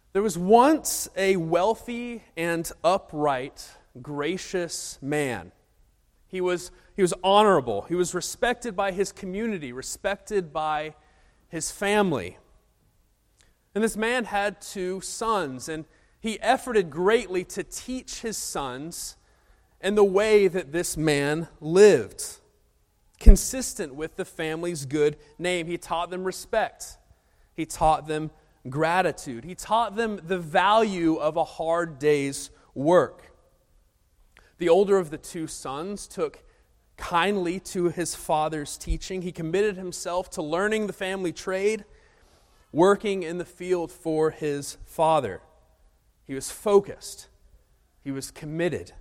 There was once a wealthy and upright, gracious man. He was honorable. He was respected by his community, respected by his family. And this man had 2 sons, and he efforted greatly to teach his sons in the way that this man lived, consistent with the family's good name. He taught them respect. He taught them gratitude. He taught them the value of a hard day's work. The older of the 2 sons took kindly to his father's teaching. He committed himself to learning the family trade, working in the field for his father. He was focused. He was committed.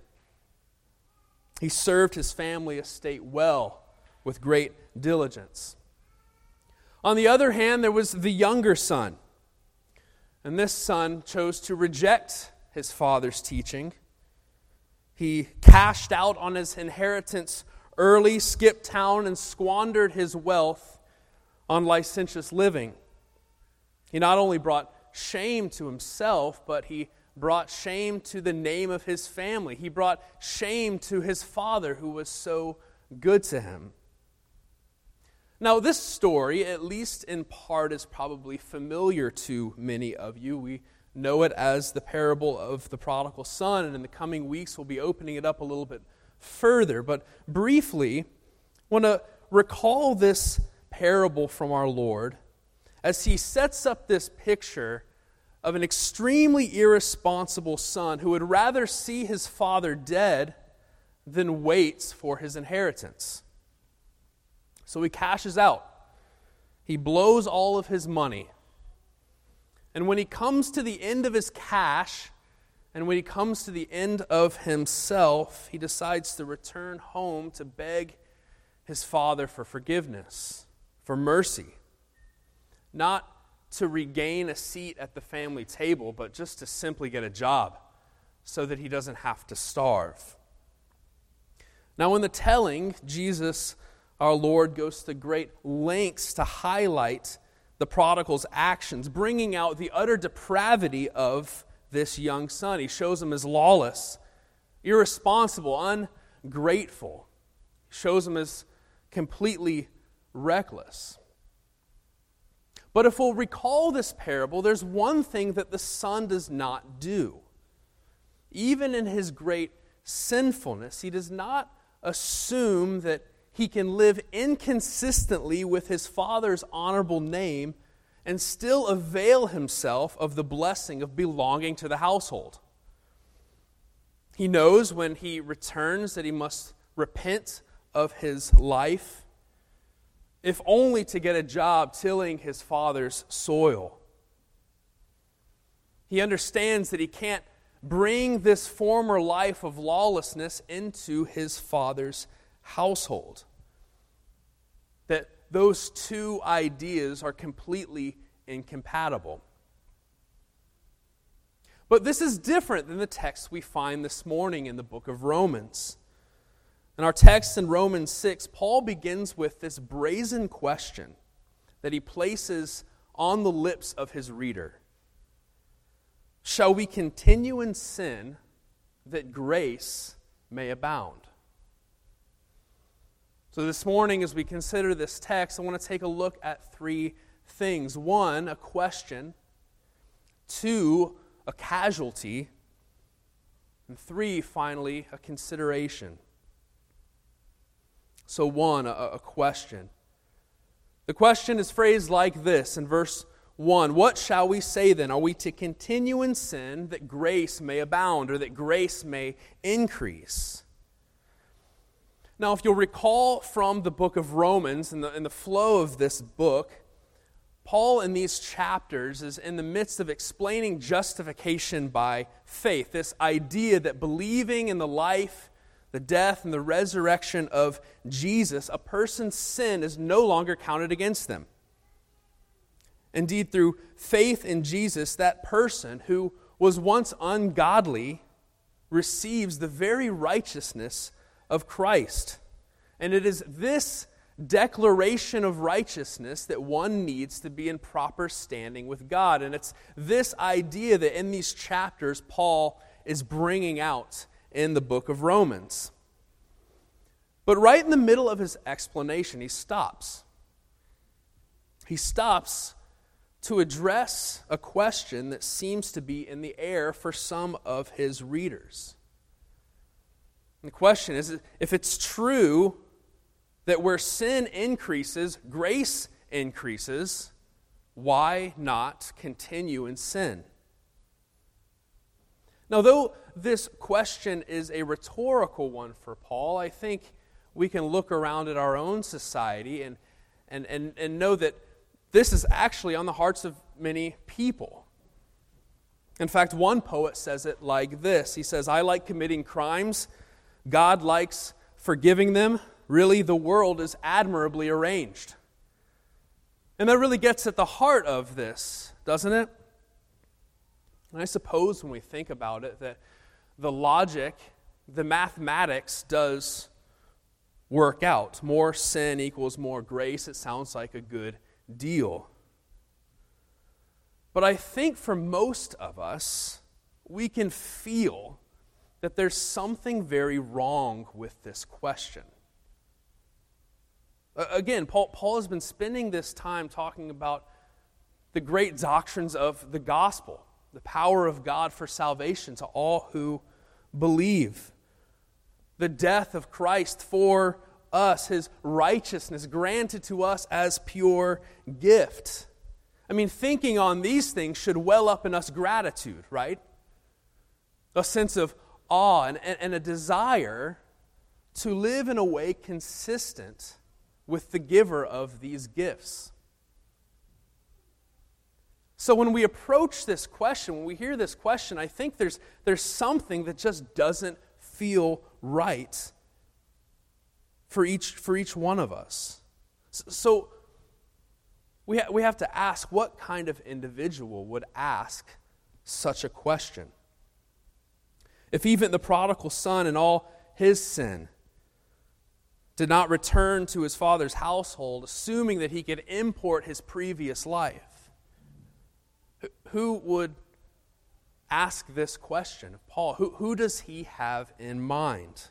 He served his family estate well with great diligence. On the other hand, there was the younger son. And this son chose to reject his father's teaching. He cashed out on his inheritance early, skipped town, and squandered his wealth on licentious living. He not only brought shame to himself, but he brought shame to the name of his family. He brought shame to his father, who was so good to him. Now, this story, at least in part, is probably familiar to many of you. We know it as the parable of the prodigal son, and in the coming weeks we'll be opening it up a little bit further. But briefly, I want to recall this parable from our Lord as he sets up this picture of an extremely irresponsible son who would rather see his father dead than waits for his inheritance. So he cashes out. He blows all of his money. And when he comes to the end of his cash, and when he comes to the end of himself, he decides to return home to beg his father for forgiveness, for mercy. Not to regain a seat at the family table, but just to simply get a job so that he doesn't have to starve. Now, in the telling, Jesus, our Lord, goes to great lengths to highlight the prodigal's actions, bringing out the utter depravity of this young son. He shows him as lawless, irresponsible, ungrateful. He shows him as completely reckless. But if we'll recall this parable, there's one thing that the son does not do. Even in his great sinfulness, he does not assume that he can live inconsistently with his father's honorable name and still avail himself of the blessing of belonging to the household. He knows when he returns that he must repent of his life, if only to get a job tilling his father's soil. He understands that he can't bring this former life of lawlessness into his father's household. That those 2 ideas are completely incompatible. But this is different than the text we find this morning in the book of Romans. In our text in Romans 6, Paul begins with this brazen question that he places on the lips of his reader. Shall we continue in sin that grace may abound? So this morning, as we consider this text, I want to take a look at 3 things. 1, a question. 2, a casualty. And 3, finally, a consideration. So 1, a question. The question is phrased like this in verse 1. What shall we say then? Are we to continue in sin that grace may abound, or that grace may increase? Now, if you'll recall from the book of Romans and the flow of this book, Paul in these chapters is in the midst of explaining justification by faith, this idea that believing in the life, the death, and the resurrection of Jesus, a person's sin is no longer counted against them. Indeed, through faith in Jesus, that person who was once ungodly receives the very righteousness of Christ. And it is this declaration of righteousness that one needs to be in proper standing with God. And it's this idea that in these chapters Paul is bringing out in the book of Romans. But right in the middle of his explanation, he stops. He stops to address a question that seems to be in the air for some of his readers. And the question is, if it's true that where sin increases, grace increases, why not continue in sin? Now, though this question is a rhetorical one for Paul, I think we can look around at our own society and know that this is actually on the hearts of many people. In fact, one poet says it like this. He says, "I like committing crimes. God likes forgiving them. Really, the world is admirably arranged." And that really gets at the heart of this, doesn't it? And I suppose when we think about it, that the logic, the mathematics does work out. More sin equals more grace. It sounds like a good deal. But I think for most of us, we can feel that there's something very wrong with this question. Again, Paul has been spending this time talking about the great doctrines of the gospel, the power of God for salvation to all who believe, the death of Christ for us, his righteousness granted to us as pure gift. I mean, thinking on these things should well up in us gratitude, right? A sense of awe and a desire to live in a way consistent with the giver of these gifts. So when we approach this question, when we hear this question, I think there's something that just doesn't feel right for each one of us. So we have to ask, what kind of individual would ask such a question? If even the prodigal son in all his sin did not return to his father's household, assuming that he could import his previous life, who would ask this question of Paul? Who does he have in mind?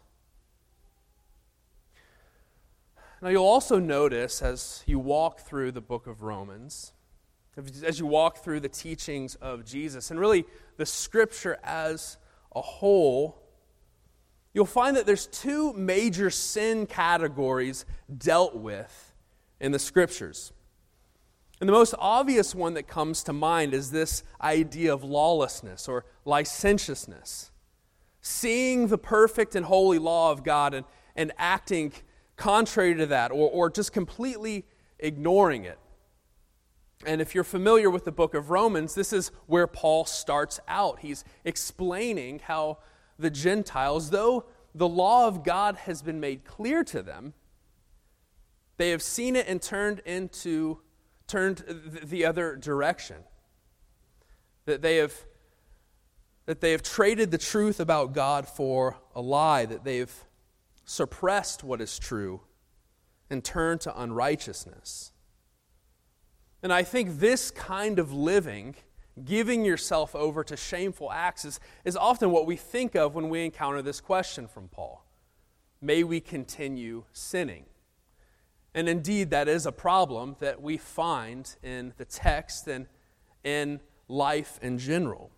Now, you'll also notice as you walk through the book of Romans, as you walk through the teachings of Jesus, and really the Scripture as a whole, you'll find that there's two major sin categories dealt with in the Scriptures. And the most obvious one that comes to mind is this idea of lawlessness or licentiousness. Seeing the perfect and holy law of God and acting contrary to that, or just completely ignoring it. And if you're familiar with the book of Romans, this is where Paul starts out. He's explaining how the Gentiles, though the law of God has been made clear to them, they have seen it and turned the other direction. That they have traded the truth about God for a lie, that they've suppressed what is true and turned to unrighteousness. And I think this kind of living, giving yourself over to shameful acts, is often what we think of when we encounter this question from Paul. May we continue sinning? And indeed, that is a problem that we find in the text and in life in general.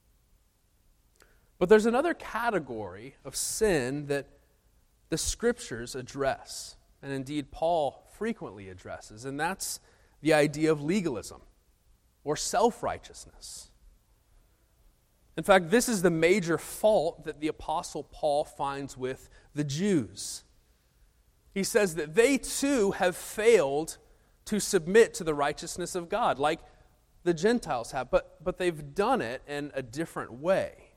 But there's another category of sin that the Scriptures address, and indeed Paul frequently addresses, and that's the idea of legalism or self-righteousness. In fact, this is the major fault that the Apostle Paul finds with the Jews. He says that they too have failed to submit to the righteousness of God, like the Gentiles have, but they've done it in a different way.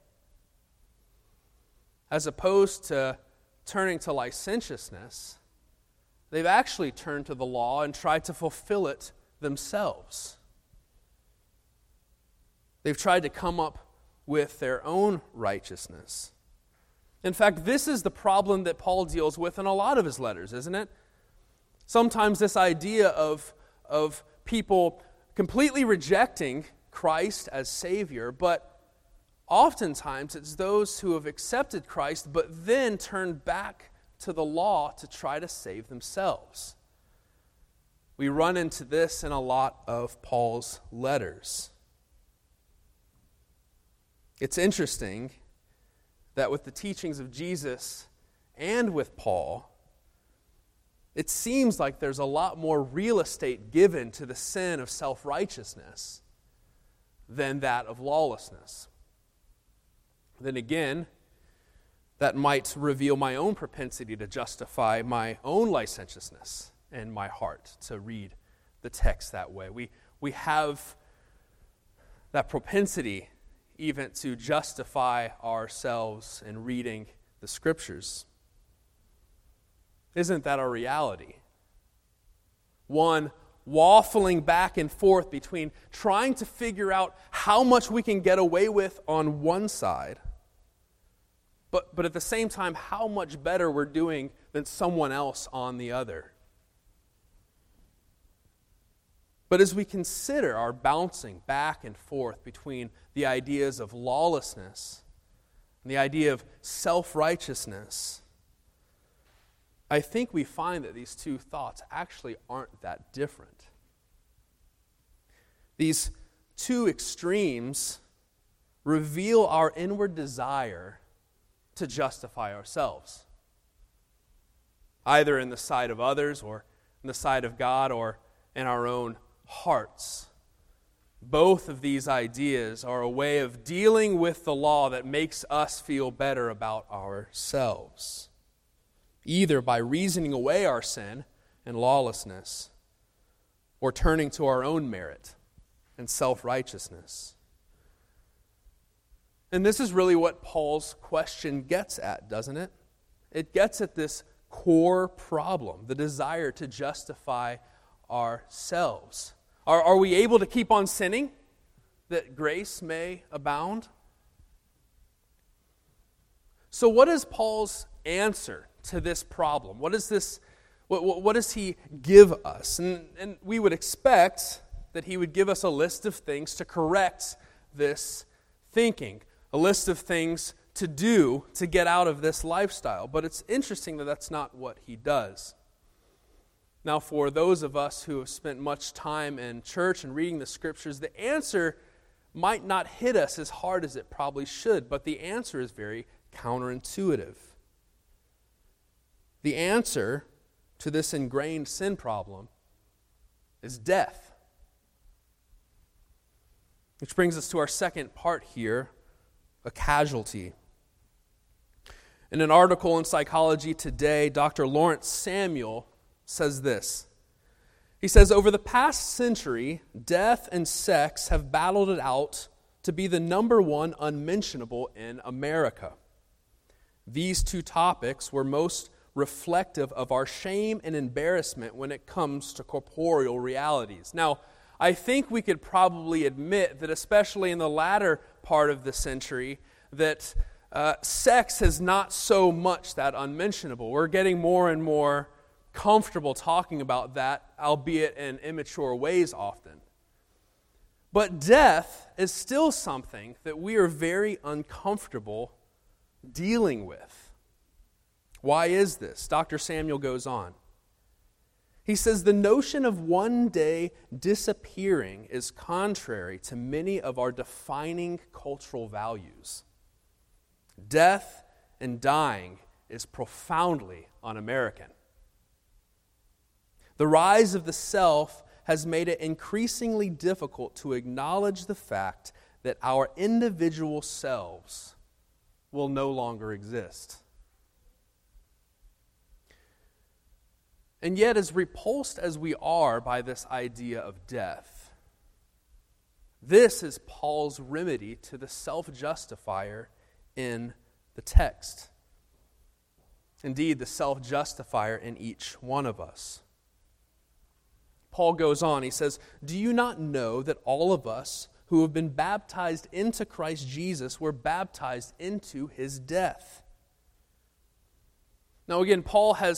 As opposed to turning to licentiousness, they've actually turned to the law and tried to fulfill it themselves. They've tried to come up with their own righteousness. In fact, this is the problem that Paul deals with in a lot of his letters, isn't it? Sometimes this idea of people completely rejecting Christ as Savior, but oftentimes it's those who have accepted Christ but then turned back to the law to try to save themselves. We run into this in a lot of Paul's letters. It's interesting that with the teachings of Jesus and with Paul, it seems like there's a lot more real estate given to the sin of self-righteousness than that of lawlessness. Then again, that might reveal my own propensity to justify my own licentiousness in my heart to read the text that way. We have that propensity even to justify ourselves in reading the Scriptures. Isn't that a reality? One waffling back and forth between trying to figure out how much we can get away with on one side, but at the same time, how much better we're doing than someone else on the other. But as we consider our bouncing back and forth between the ideas of lawlessness and the idea of self-righteousness, I think we find that these two thoughts actually aren't that different. These two extremes reveal our inward desire to justify ourselves, either in the sight of others or in the sight of God or in our own hearts. Both of these ideas are a way of dealing with the law that makes us feel better about ourselves, either by reasoning away our sin and lawlessness or turning to our own merit and self-righteousness. And this is really what Paul's question gets at, doesn't it? It gets at this core problem, the desire to justify ourselves. Are we able to keep on sinning that grace may abound? So what is Paul's answer to this problem? What does he give us? And we would expect that he would give us a list of things to correct this thinking, a list of things to do to get out of this lifestyle. But it's interesting that that's not what he does. Now, for those of us who have spent much time in church and reading the Scriptures, the answer might not hit us as hard as it probably should, but the answer is very counterintuitive. The answer to this ingrained sin problem is death. Which brings us to our second part here, a casualty. In an article in Psychology Today, Dr. Lawrence Samuel says this. He says, over the past century, death and sex have battled it out to be the number one unmentionable in America. These two topics were most reflective of our shame and embarrassment when it comes to corporeal realities. Now, I think we could probably admit that especially in the latter part of the century, that sex is not so much that unmentionable. We're getting more and more comfortable talking about that, albeit in immature ways often. But death is still something that we are very uncomfortable dealing with. Why is this? Dr. Samuel goes on. He says, the notion of one day disappearing is contrary to many of our defining cultural values. Death and dying is profoundly un-American. The rise of the self has made it increasingly difficult to acknowledge the fact that our individual selves will no longer exist. And yet, as repulsed as we are by this idea of death, this is Paul's remedy to the self-justifier in the text. Indeed, the self-justifier in each one of us. Paul goes on, he says, do you not know that all of us who have been baptized into Christ Jesus were baptized into his death? Now again, Paul has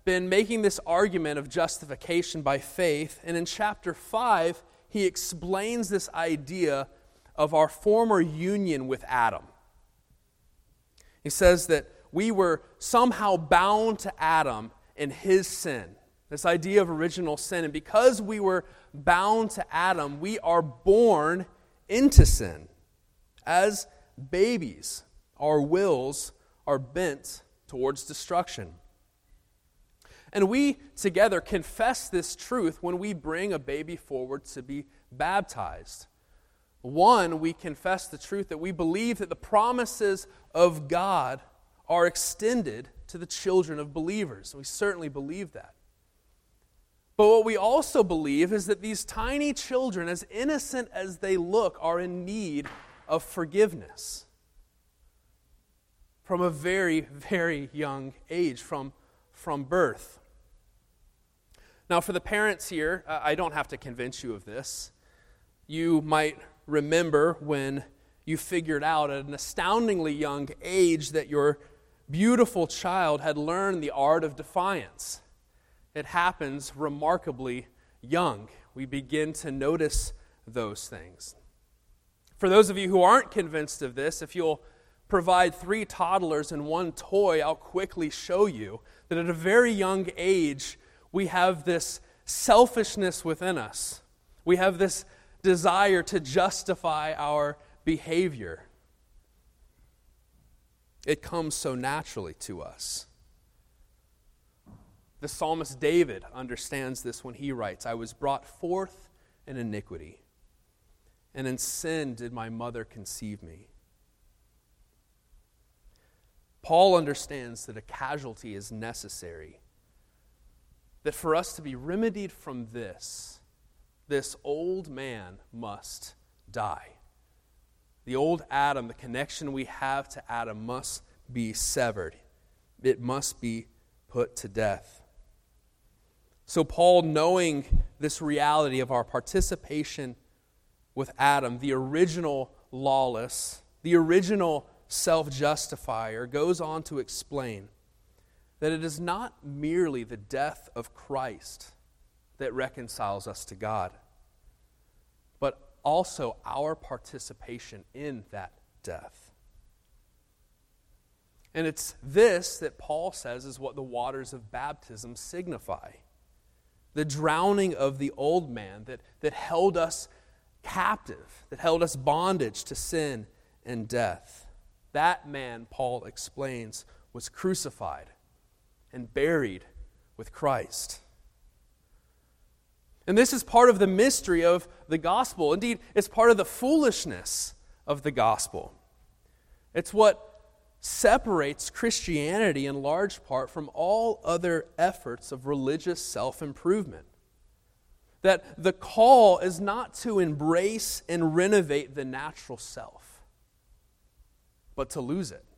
been making this argument of justification by faith, and in chapter 5, he explains this idea of our former union with Adam. He says that we were somehow bound to Adam in his sin, this idea of original sin, and because we were bound to Adam, we are born into sin. As babies, our wills are bent towards destruction. And we together confess this truth when we bring a baby forward to be baptized. One, we confess the truth that we believe that the promises of God are extended to the children of believers. We certainly believe that. But what we also believe is that these tiny children, as innocent as they look, are in need of forgiveness from a very, very young age, from birth. Now, for the parents here, I don't have to convince you of this. You might remember when you figured out at an astoundingly young age that your beautiful child had learned the art of defiance. It happens remarkably young. We begin to notice those things. For those of you who aren't convinced of this, if you'll provide 3 toddlers and 1 toy, I'll quickly show you that at a very young age, we have this selfishness within us. We have this desire to justify our behavior. It comes so naturally to us. The psalmist David understands this when he writes, "I was brought forth in iniquity, and in sin did my mother conceive me." Paul understands that a casualty is necessary, that for us to be remedied from this old man must die. The old Adam, the connection we have to Adam must be severed. It must be put to death. So Paul, knowing this reality of our participation with Adam, the original lawless, the original self-justifier, goes on to explain that it is not merely the death of Christ that reconciles us to God, but also our participation in that death. And it's this that Paul says is what the waters of baptism signify. The drowning of the old man that held us captive, that held us bondage to sin and death. That man, Paul explains, was crucified and buried with Christ. And this is part of the mystery of the gospel. Indeed, it's part of the foolishness of the gospel. It's what separates Christianity in large part from all other efforts of religious self-improvement. That the call is not to embrace and renovate the natural self, but to lose it.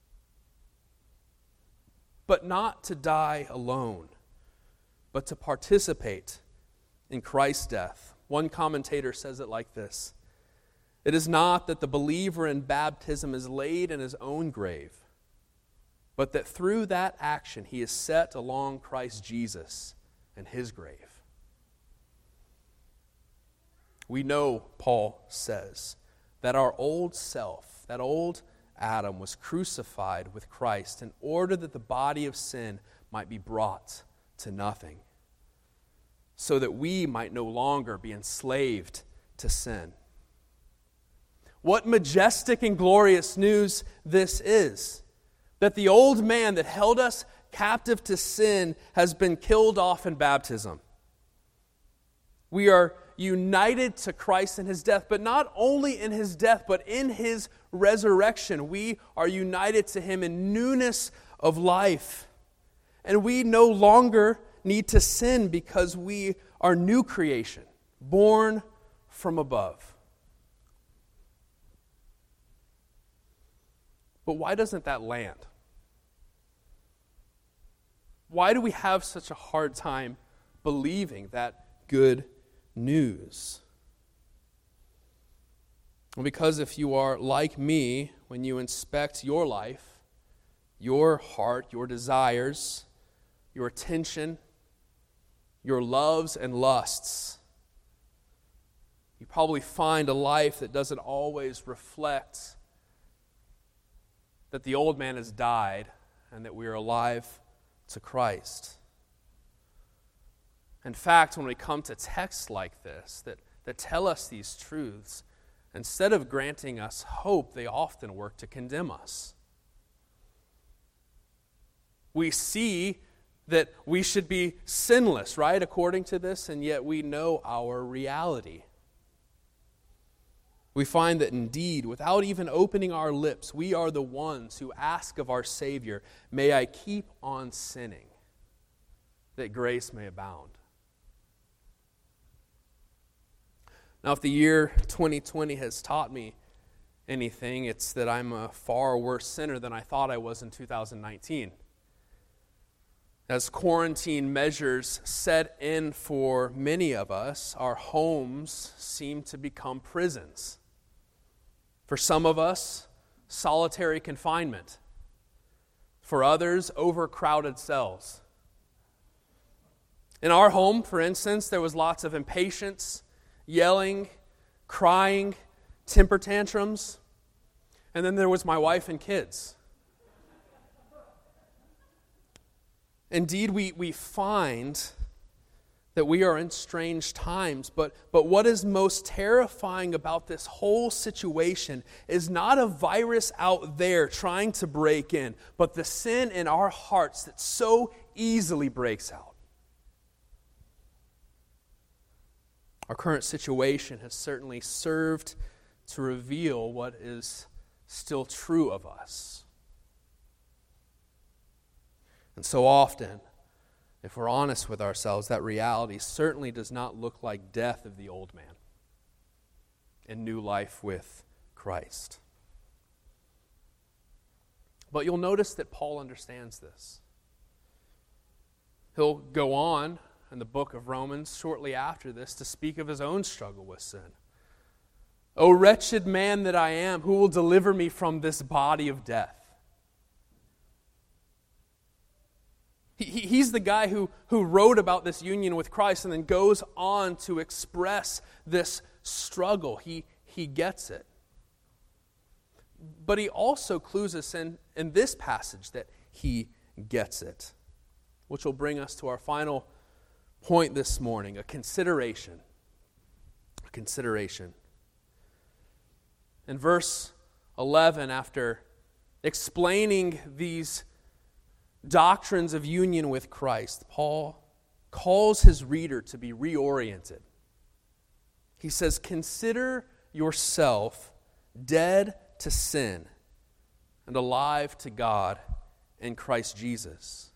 But not to die alone, but to participate in Christ's death. One commentator says it like this: "It is not that the believer in baptism is laid in his own grave, but that through that action he is set along Christ Jesus in his grave." We know, Paul says, that our old self, that old Adam, was crucified with Christ in order that the body of sin might be brought to nothing, so that we might no longer be enslaved to sin. What majestic and glorious news this is, that the old man that held us captive to sin has been killed off in baptism. We are united to Christ in his death, but not only in his death, but in his resurrection. We are united to him in newness of life. And we no longer need to sin because we are new creation, born from above. But why doesn't that land? Why do we have such a hard time believing that good news? Well, because if you are like me, when you inspect your life, your heart, your desires, your attention, your loves and lusts, you probably find a life that doesn't always reflect that the old man has died and that we are alive to Christ. In fact, when we come to texts like this that tell us these truths, instead of granting us hope, they often work to condemn us. We see that we should be sinless, right, according to this, and yet we know our reality. We find that indeed, without even opening our lips, we are the ones who ask of our Savior, "May I keep on sinning, that grace may abound." Now, if the year 2020 has taught me anything, it's that I'm a far worse sinner than I thought I was in 2019. As quarantine measures set in for many of us, our homes seem to become prisons. For some of us, solitary confinement. For others, overcrowded cells. In our home, for instance, there was lots of impatience, yelling, crying, temper tantrums, and then there was my wife and kids. Indeed, we find that we are in strange times, but what is most terrifying about this whole situation is not a virus out there trying to break in, but the sin in our hearts that so easily breaks out. Our current situation has certainly served to reveal what is still true of us. And so often, if we're honest with ourselves, that reality certainly does not look like death of the old man and new life with Christ. But you'll notice that Paul understands this. He'll go on in the book of Romans shortly after this to speak of his own struggle with sin. "O wretched man that I am, who will deliver me from this body of death?" He's the guy who wrote about this union with Christ and then goes on to express this struggle. He gets it. But he also clues us in this passage that he gets it, which will bring us to our final point this morning, a consideration. A consideration. In verse 11, after explaining these doctrines of union with Christ, Paul calls his reader to be reoriented. He says, "Consider yourself dead to sin and alive to God in Christ Jesus."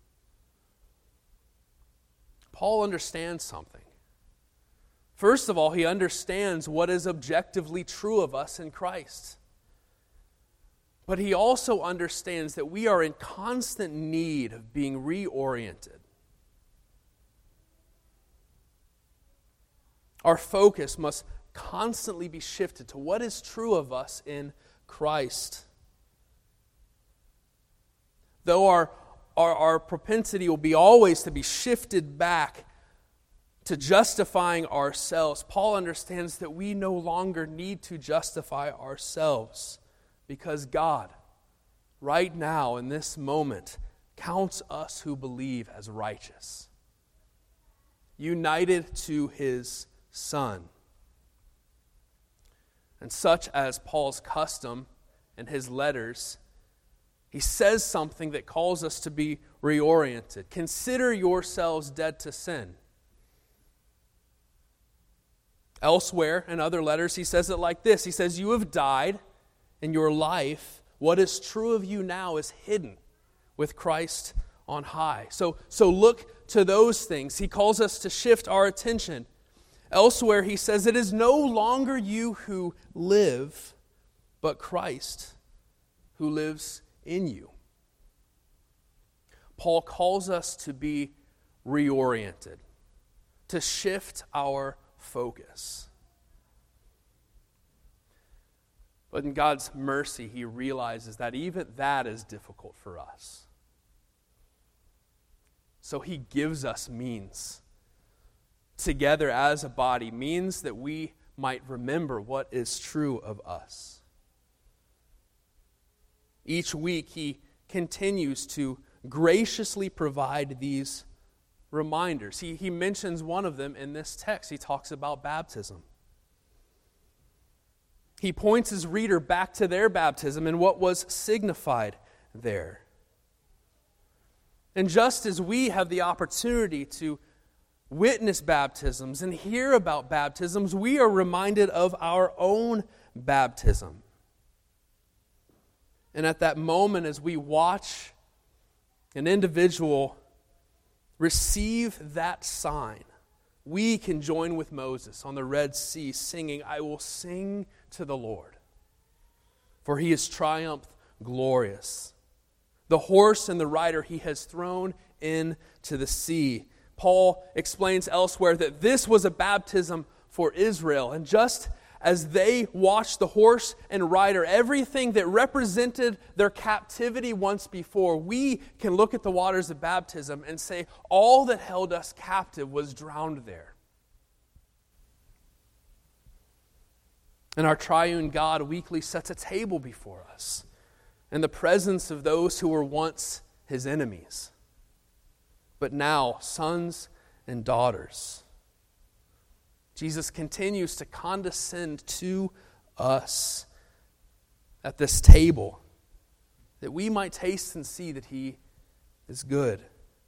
Paul understands something. First of all, he understands what is objectively true of us in Christ. But he also understands that we are in constant need of being reoriented. Our focus must constantly be shifted to what is true of us in Christ. Though our propensity will be always to be shifted back to justifying ourselves, Paul understands that we no longer need to justify ourselves, because God, right now in this moment, counts us who believe as righteous, united to His Son. And such as Paul's custom in his letters, he says something that calls us to be reoriented. Consider yourselves dead to sin. Elsewhere in other letters, he says it like this. He says, "You have died, and your life, what is true of you now, is hidden with Christ on high." So look to those things. He calls us to shift our attention. Elsewhere, he says, "It is no longer you who live, but Christ who lives in you." Paul calls us to be reoriented, to shift our focus. But in God's mercy, He realizes that even that is difficult for us. So he gives us means together as a body, means that we might remember what is true of us. Each week he continues to graciously provide these reminders. He mentions one of them in this text. He talks about baptism. He points his reader back to their baptism and what was signified there. And just as we have the opportunity to witness baptisms and hear about baptisms, we are reminded of our own baptism. And at that moment, as we watch an individual receive that sign, we can join with Moses on the Red Sea singing, "I will sing to the Lord, for he has triumphed glorious. The horse and the rider he has thrown into the sea." Paul explains elsewhere that this was a baptism for Israel. And just as they watched the horse and rider, everything that represented their captivity once before, we can look at the waters of baptism and say, all that held us captive was drowned there. And our triune God weekly sets a table before us in the presence of those who were once his enemies, but now sons and daughters. Jesus continues to condescend to us at this table, that we might taste and see that he is good.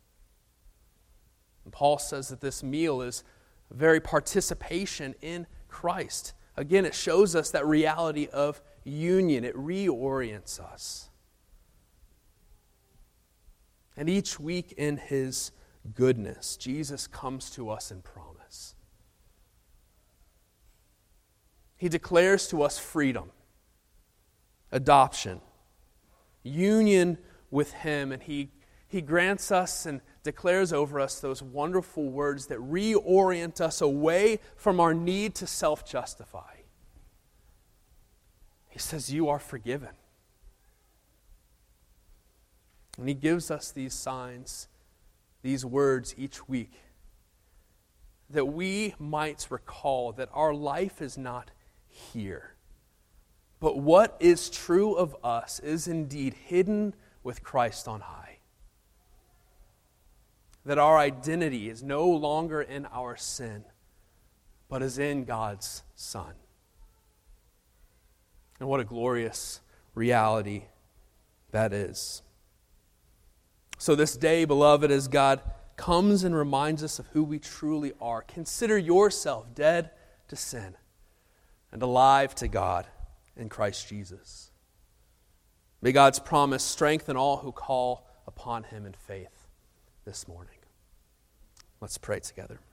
And Paul says that this meal is a very participation in Christ. Again, it shows us that reality of union. It reorients us. And each week in his goodness, Jesus comes to us in promise. He declares to us freedom, adoption, union with him, and he grants us and declares over us those wonderful words that reorient us away from our need to self-justify. He says, "You are forgiven." And he gives us these signs, these words each week, that we might recall that our life is not here, but what is true of us is indeed hidden with Christ on high. That our identity is no longer in our sin, but is in God's Son. And what a glorious reality that is. So this day, beloved, as God comes and reminds us of who we truly are, consider yourself dead to sin and alive to God in Christ Jesus. May God's promise strengthen all who call upon him in faith this morning. Let's pray together.